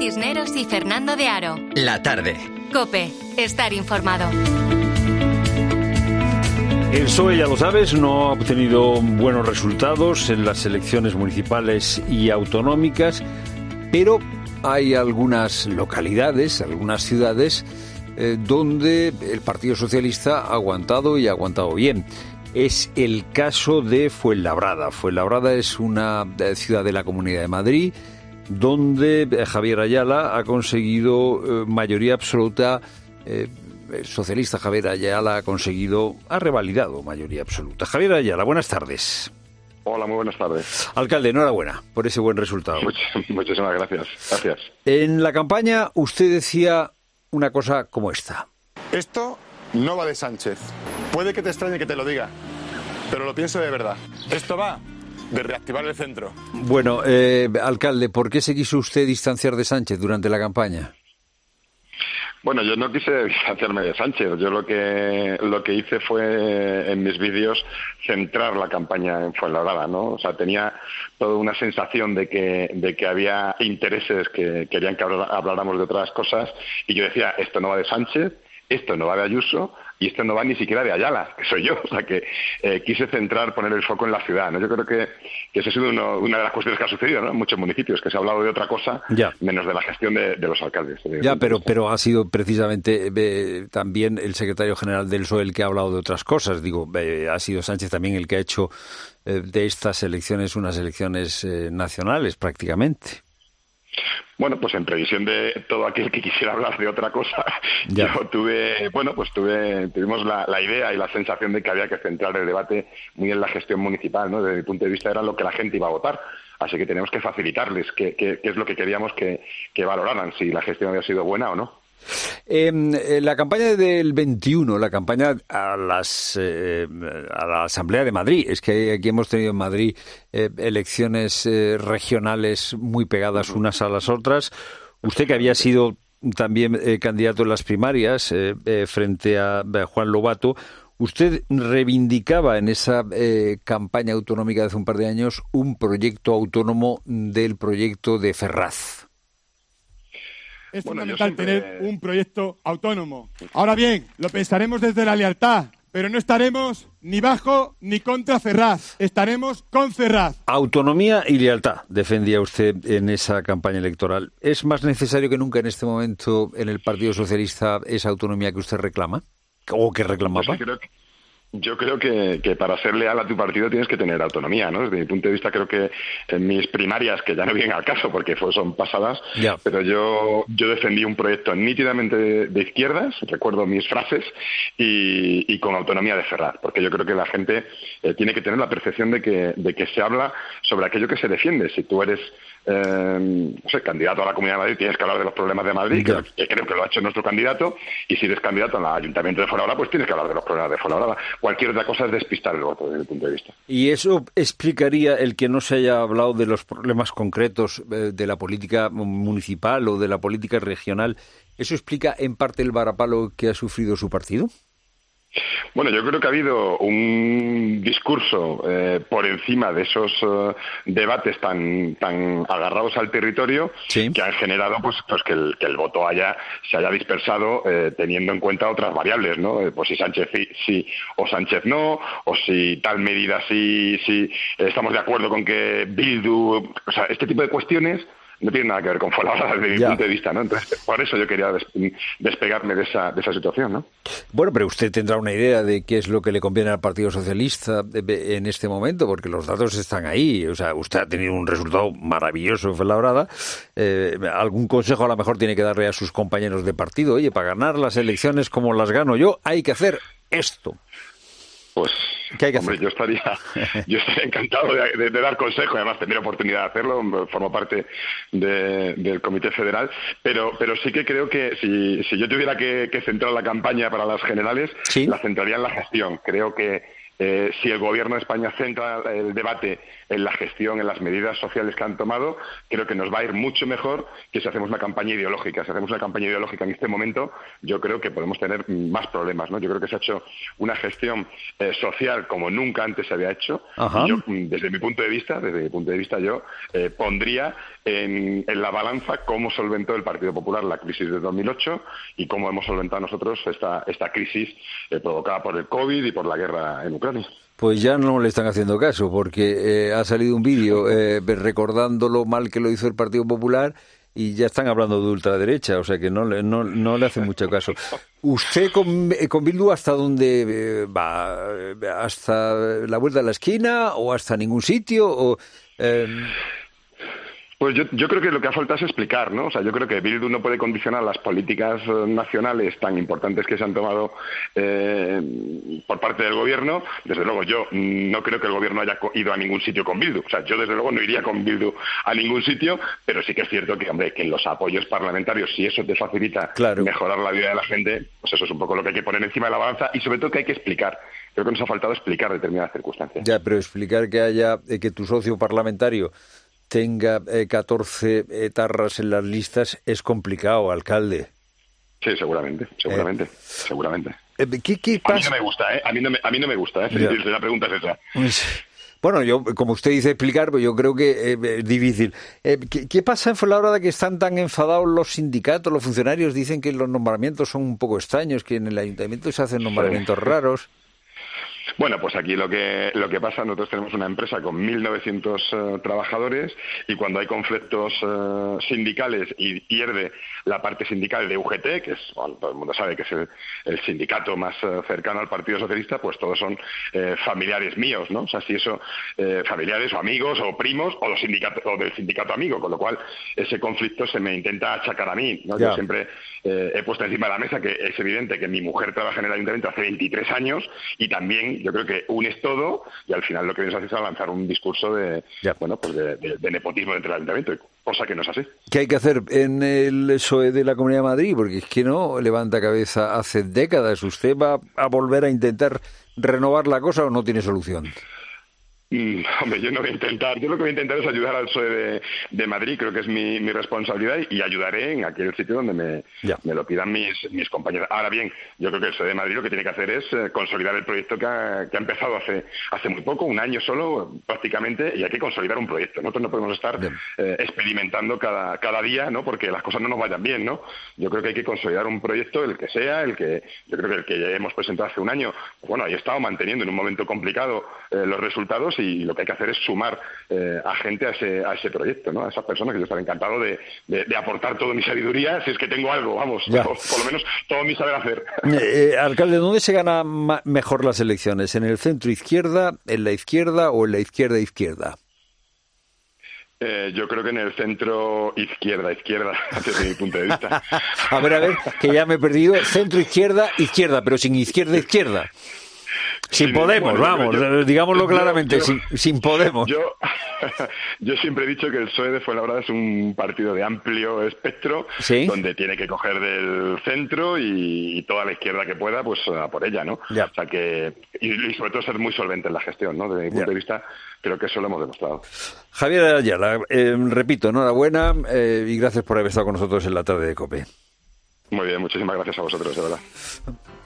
Cisneros y Fernando de Aro. La tarde. COPE. Estar informado. El PSOE, ya lo sabes, no ha obtenido buenos resultados en las elecciones municipales y autonómicas, pero hay algunas localidades, algunas ciudades, donde el Partido Socialista ha aguantado y ha aguantado bien. Es el caso de Fuenlabrada. Fuenlabrada es una ciudad de la Comunidad de Madrid, donde Javier Ayala ha conseguido mayoría absoluta. El socialista Javier Ayala ha revalidado mayoría absoluta. Javier Ayala, buenas tardes. Hola, muy buenas tardes. Alcalde, enhorabuena por ese buen resultado. Muchísimas gracias. Gracias. En la campaña usted decía una cosa como esta. Esto no va de Sánchez. Puede que te extrañe que te lo diga, pero lo pienso de verdad. Esto va de reactivar el centro. Bueno, alcalde, ¿por qué se quiso usted distanciar de Sánchez durante la campaña? Bueno, yo no quise distanciarme de Sánchez. Yo lo que hice fue, en mis vídeos, centrar la campaña en Fuenlabrada, ¿no? O sea, tenía toda una sensación de que había intereses que querían que habláramos de otras cosas, y yo decía, esto no va de Sánchez, esto no va de Ayuso, y esto no va ni siquiera de Ayala, que soy yo. O sea, que quise poner el foco en la ciudad, ¿no? Yo creo que esa ha sido una de las cuestiones que ha sucedido, ¿no? En muchos municipios, que se ha hablado de otra cosa, menos de la gestión de los alcaldes. Ya, pero ha sido precisamente también el secretario general del PSOE el que ha hablado de otras cosas. Digo, ha sido Sánchez también el que ha hecho de estas elecciones unas elecciones nacionales, prácticamente. Bueno, pues en previsión de todo aquel que quisiera hablar de otra cosa, tuvimos la idea y la sensación de que había que centrar el debate muy en la gestión municipal, ¿no? Desde mi punto de vista era lo que la gente iba a votar, así que tenemos que facilitarles qué es lo que queríamos que valoraran, si la gestión había sido buena o no. La campaña del 21, la campaña a la Asamblea de Madrid, es que aquí hemos tenido en Madrid elecciones regionales muy pegadas unas a las otras. Usted, que había sido también candidato en las primarias frente a Juan Lobato, usted reivindicaba en esa campaña autonómica de hace un par de años un proyecto autónomo del proyecto de Ferraz. Es fundamental tener un proyecto autónomo. Ahora bien, lo pensaremos desde la lealtad, pero no estaremos ni bajo ni contra Ferraz. Estaremos con Ferraz. Autonomía y lealtad defendía usted en esa campaña electoral. ¿Es más necesario que nunca en este momento en el Partido Socialista esa autonomía que usted reclama? ¿O que reclamaba? Yo creo que para ser leal a tu partido tienes que tener autonomía, ¿no? Desde mi punto de vista, creo que en mis primarias, que ya no vienen al caso porque son pasadas, pero yo defendí un proyecto nítidamente de izquierdas, recuerdo mis frases, y con autonomía de Ferraz, porque yo creo que la gente tiene que tener la percepción de que se habla sobre aquello que se defiende. Si tú eres candidato a la Comunidad de Madrid, tienes que hablar de los problemas de Madrid, que creo que lo ha hecho nuestro candidato, y si eres candidato al Ayuntamiento de Fuenlabrada, pues tienes que hablar de los problemas de Fuenlabrada. Cualquier otra cosa es despistar el voto, desde mi punto de vista. ¿Y eso explicaría el que no se haya hablado de los problemas concretos de la política municipal o de la política regional? ¿Eso explica en parte el varapalo que ha sufrido su partido? Bueno, yo creo que ha habido un discurso por encima de esos debates tan agarrados al territorio, que han generado pues que el voto se haya dispersado teniendo en cuenta otras variables, ¿no? Pues si Sánchez sí o Sánchez no, o si tal medida sí estamos de acuerdo con que Bildu, o sea, este tipo de cuestiones no tiene nada que ver con Fuenlabrada desde mi punto de vista, ¿no? Entonces, por eso yo quería despegarme de esa situación, ¿no? Bueno, pero usted tendrá una idea de qué es lo que le conviene al Partido Socialista en este momento, porque los datos están ahí. O sea, usted ha tenido un resultado maravilloso en Fuenlabrada. Algún consejo a lo mejor tiene que darle a sus compañeros de partido. Oye, para ganar las elecciones como las gano yo, hay que hacer esto. Pues, ¿qué hay que hombre, hacer? Yo estaría encantado de dar consejo, además tendré oportunidad de hacerlo, formo parte del Comité Federal, pero sí que creo que si yo tuviera que centrar la campaña para las generales, la centraría en la gestión. Creo que si el Gobierno de España centra el debate en la gestión, en las medidas sociales que han tomado, creo que nos va a ir mucho mejor que si hacemos una campaña ideológica. Si hacemos una campaña ideológica en este momento, yo creo que podemos tener más problemas, ¿no? Yo creo que se ha hecho una gestión social como nunca antes se había hecho. Y yo, desde mi punto de vista, yo pondría en la balanza cómo solventó el Partido Popular la crisis de 2008 y cómo hemos solventado nosotros esta crisis provocada por el COVID y por la guerra en Ucrania. Pues ya no le están haciendo caso, porque ha salido un vídeo recordando lo mal que lo hizo el Partido Popular y ya están hablando de ultraderecha, o sea que no le hacen mucho caso. ¿Usted con Bildu hasta dónde va? ¿Hasta la vuelta de la esquina o hasta ningún sitio? Pues yo creo que lo que ha faltado es explicar, ¿no? O sea, yo creo que Bildu no puede condicionar las políticas nacionales tan importantes que se han tomado por parte del Gobierno. Desde luego, yo no creo que el Gobierno haya ido a ningún sitio con Bildu. O sea, yo desde luego no iría con Bildu a ningún sitio, pero sí que es cierto que, hombre, que en los apoyos parlamentarios, si eso te facilita mejorar la vida de la gente, pues eso es un poco lo que hay que poner encima de la balanza y sobre todo que hay que explicar. Creo que nos ha faltado explicar determinadas circunstancias. Ya, pero explicar que tu socio parlamentario tenga 14 etarras en las listas es complicado, alcalde. Sí, seguramente. ¿Qué pasa? A mí no me gusta, ¿eh? A mí no me gusta, ¿eh? La pregunta es esa. Bueno, yo, como usted dice explicar, pues yo creo que es difícil. ¿Qué pasa en Fuenlabrada que están tan enfadados los sindicatos, los funcionarios? Dicen que los nombramientos son un poco extraños, que en el ayuntamiento se hacen nombramientos raros. Bueno, pues aquí lo que pasa, nosotros tenemos una empresa con 1.900 trabajadores y cuando hay conflictos sindicales y pierde la parte sindical de UGT, que es, bueno, todo el mundo sabe que es el sindicato más cercano al Partido Socialista, pues todos son familiares míos, ¿no? O sea, si eso, familiares o amigos o primos o del sindicato amigo, con lo cual ese conflicto se me intenta achacar a mí, ¿no? Yo siempre he puesto encima de la mesa que es evidente que mi mujer trabaja en el ayuntamiento hace 23 años y también yo creo que unes todo y al final lo que vienes a hacer es lanzar un discurso de nepotismo dentro del ayuntamiento, cosa que no es así. ¿Qué hay que hacer en el PSOE de la Comunidad de Madrid? Porque es que no levanta cabeza hace décadas. ¿Usted va a volver a intentar renovar la cosa o no tiene solución? Hombre, yo no voy a intentar. Yo lo que voy a intentar es ayudar al PSOE de Madrid. Creo que es mi responsabilidad y ayudaré en aquel sitio donde me lo pidan mis compañeros. Ahora bien, yo creo que el PSOE de Madrid lo que tiene que hacer es consolidar el proyecto que ha empezado hace muy poco, un año solo prácticamente, y hay que consolidar un proyecto. Nosotros no podemos estar experimentando cada día, ¿no? Porque las cosas no nos vayan bien, ¿no? Yo creo que hay que consolidar un proyecto, el que sea, yo creo que el que hemos presentado hace un año, bueno, ahí he estado manteniendo en un momento complicado los resultados y lo que hay que hacer es sumar a gente a ese proyecto, ¿no? A esas personas que yo estaré encantado de aportar toda mi sabiduría, si es que tengo algo, vamos, por lo menos todo mi saber hacer. Alcalde, ¿dónde se gana mejor las elecciones? ¿En el centro izquierda, en la izquierda o en la izquierda? Yo creo que en el centro izquierda, desde mi punto de vista. A ver, que ya me he perdido. Centro izquierda, pero sin izquierda. Sin Podemos, vamos, digámoslo claramente, sin Podemos. Yo siempre he dicho que el PSOE de Fuenlabrada es un partido de amplio espectro, donde tiene que coger del centro y toda la izquierda que pueda, pues a por ella, ¿no? O sea que, y sobre todo ser muy solvente en la gestión, ¿no? Desde mi punto de vista, creo que eso lo hemos demostrado. Javier Ayala, repito, enhorabuena y gracias por haber estado con nosotros en la tarde de COPE. Muy bien, muchísimas gracias a vosotros, de verdad.